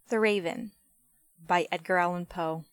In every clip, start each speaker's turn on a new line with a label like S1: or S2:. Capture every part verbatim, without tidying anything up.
S1: The Raven by Edgar Allan Poe.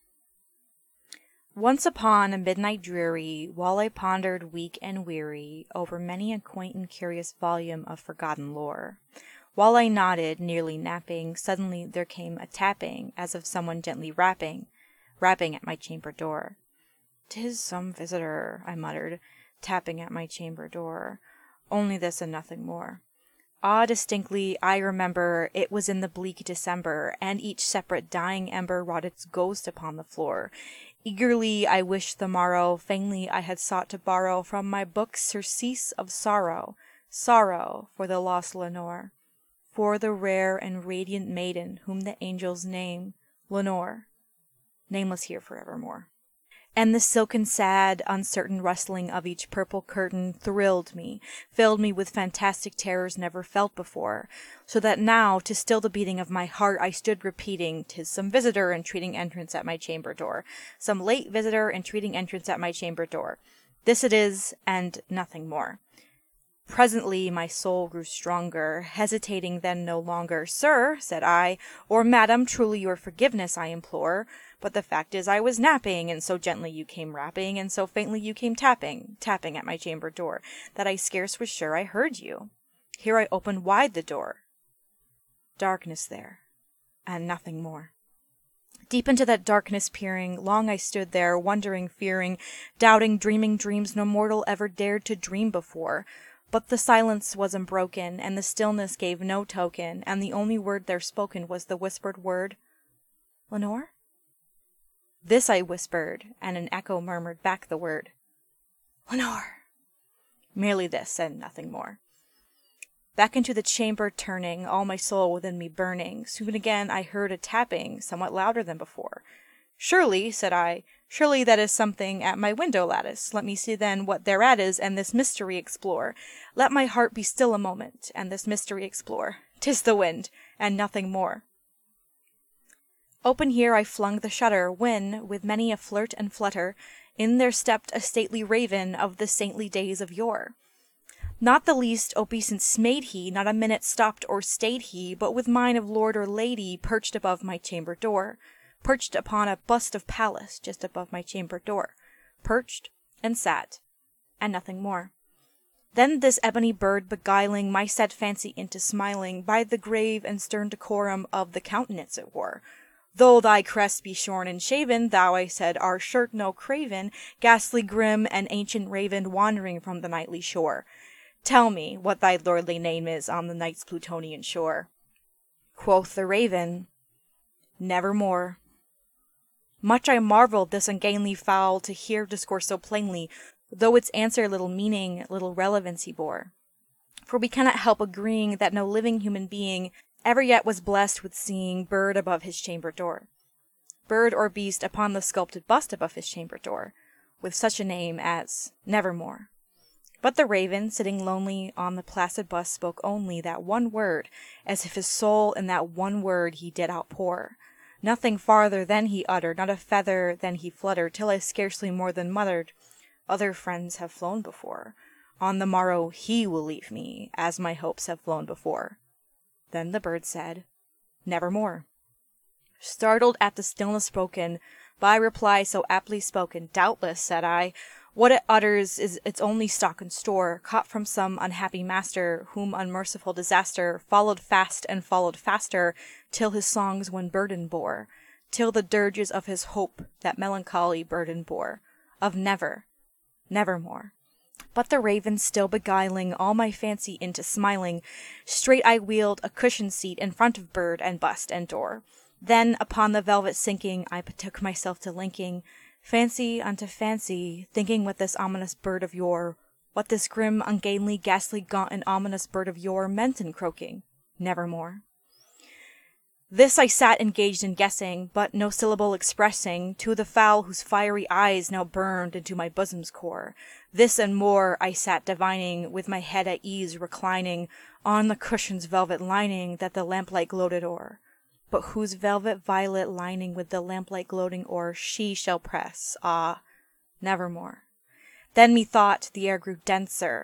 S1: Once upon a midnight dreary, while I pondered weak and weary over many a quaint and curious volume of forgotten lore, while I nodded, nearly napping, suddenly there came a tapping, as of someone gently rapping, rapping at my chamber door. "'Tis some visitor," I muttered, tapping at my chamber door, "only this and nothing more." Ah, distinctly I remember it was in the bleak December, and each separate dying ember wrought its ghost upon the floor. Eagerly I wished the morrow, vainly I had sought to borrow from my books surcease of sorrow, sorrow for the lost Lenore, for the rare and radiant maiden whom the angels name Lenore, nameless here forevermore. And the silken, sad, uncertain rustling of each purple curtain thrilled me, filled me with fantastic terrors never felt before, so that now, to still the beating of my heart, I stood repeating, "'Tis some visitor entreating entrance at my chamber door, some late visitor entreating entrance at my chamber door. This it is, and nothing more." Presently my soul grew stronger, hesitating then no longer. "Sir," said I, "or madam, truly your forgiveness I implore, but the fact is I was napping, and so gently you came rapping, and so faintly you came tapping, tapping at my chamber door, that I scarce was sure I heard you. Here I opened wide the door. Darkness there, and nothing more." Deep into that darkness peering, long I stood there, wondering, fearing, doubting, dreaming dreams no mortal ever dared to dream before. But the silence was unbroken, and the stillness gave no token, and the only word there spoken was the whispered word, "Lenore?" This I whispered, and an echo murmured back the word, "Lenore!" Merely this, and nothing more. Back into the chamber turning, all my soul within me burning, soon again I heard a tapping, somewhat louder than before. "Surely," said I, "surely that is something at my window lattice. Let me see then what thereat is, and this mystery explore. Let my heart be still a moment, and this mystery explore. 'Tis the wind, and nothing more." Open here I flung the shutter, when, with many a flirt and flutter, in there stepped a stately raven of the saintly days of yore. Not the least obeisance made he, not a minute stopped or stayed he, but with mine of lord or lady perched above my chamber door, perched upon a bust of Pallas just above my chamber door, perched and sat, and nothing more. Then this ebony bird beguiling my sad fancy into smiling, by the grave and stern decorum of the countenance it wore. "Though thy crest be shorn and shaven, thou," I said, "art sure no craven, ghastly grim, and ancient raven wandering from the nightly shore. Tell me what thy lordly name is on the night's Plutonian shore." Quoth the raven, "Nevermore." Much I marvelled this ungainly fowl to hear discourse so plainly, though its answer little meaning, little relevancy bore. For we cannot help agreeing that no living human being ever yet was blessed with seeing bird above his chamber door, bird or beast upon the sculpted bust above his chamber door, with such a name as Nevermore. But the raven, sitting lonely on the placid bust, spoke only that one word, as if his soul in that one word he did outpour. Nothing farther than he uttered, not a feather than he fluttered, till I scarcely more than muttered, "Other friends have flown before. On the morrow he will leave me, as my hopes have flown before." Then the bird said, "Nevermore." Startled at the stillness broken by reply so aptly spoken, "Doubtless," said I, "what it utters is its only stock and store, caught from some unhappy master, whom unmerciful disaster followed fast and followed faster, till his songs one burden bore, till the dirges of his hope that melancholy burden bore, of never, nevermore." But the raven still beguiling all my fancy into smiling, straight I wheeled a cushioned seat in front of bird and bust and door. Then, upon the velvet sinking, I betook myself to linking fancy unto fancy, thinking what this ominous bird of yore, what this grim, ungainly, ghastly, gaunt, and ominous bird of yore meant in croaking, "Nevermore." This I sat engaged in guessing, but no syllable expressing to the fowl whose fiery eyes now burned into my bosom's core. This and more I sat divining, with my head at ease reclining on the cushion's velvet lining that the lamplight gloated o'er, but whose velvet violet lining with the lamplight gloating o'er she shall press, ah, nevermore. Then methought the air grew denser,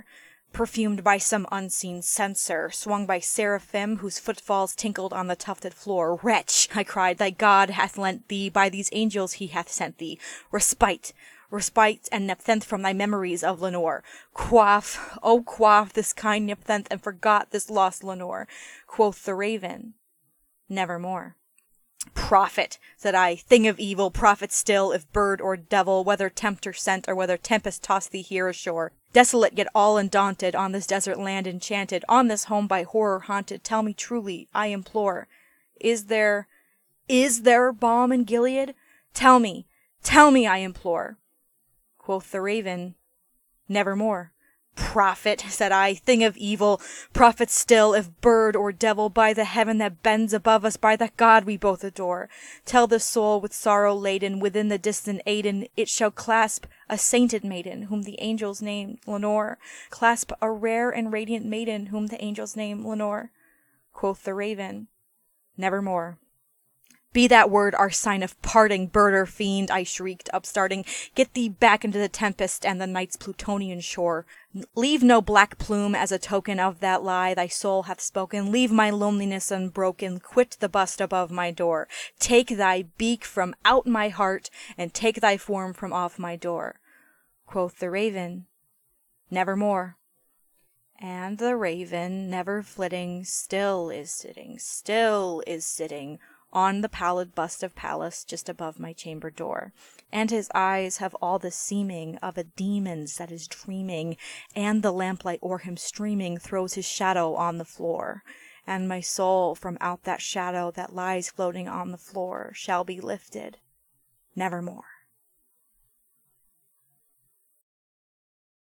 S1: perfumed by some unseen censer, swung by seraphim whose footfalls tinkled on the tufted floor. Wretch, I cried, thy God hath lent thee, by these angels he hath sent thee, respite, respite and nepenthe from thy memories of Lenore. Quaff, oh quaff this kind nepenthe, and forgot this lost Lenore. Quoth the raven, nevermore. Prophet, said I, thing of evil, prophet still, if bird or devil, whether tempter sent, or whether tempest tossed thee here ashore. Desolate yet all undaunted, on this desert land enchanted, on this home by horror haunted, tell me truly, I implore, is there, is there balm in Gilead? Tell me, tell me, I implore. Quoth the raven, nevermore. Prophet, said I, thing of evil, prophet still, if bird or devil, by the heaven that bends above us, by that God we both adore. Tell the soul with sorrow laden, within the distant Aidenn, it shall clasp a sainted maiden, whom the angels name Lenore. Clasp a rare and radiant maiden, whom the angels name Lenore. Quoth the raven, nevermore. Be that word our sign of parting, bird or fiend, I shrieked, upstarting. Get thee back into the tempest and the night's Plutonian shore. Leave no black plume as a token of that lie thy soul hath spoken. Leave my loneliness unbroken. Quit the bust above my door. Take thy beak from out my heart, and take thy form from off my door. Quoth the raven, nevermore. And the raven, never flitting, still is sitting, still is sitting, on the pallid bust of Pallas just above my chamber door. And his eyes have all the seeming of a demon's that is dreaming, and the lamplight o'er him streaming throws his shadow on the floor. And my soul from out that shadow that lies floating on the floor shall be lifted nevermore.